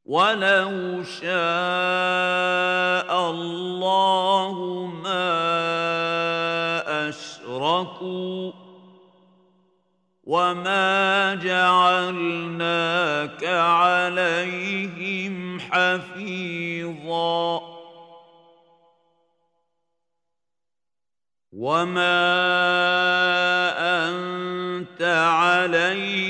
وَلَوْ شَاءَ اللَّهُ مَا أَشْرَكُوا وَمَا جَعَلْنَاكَ عَلَيْهِمْ حَفِيظًا وَمَا أَنتَ عَلَيْهِم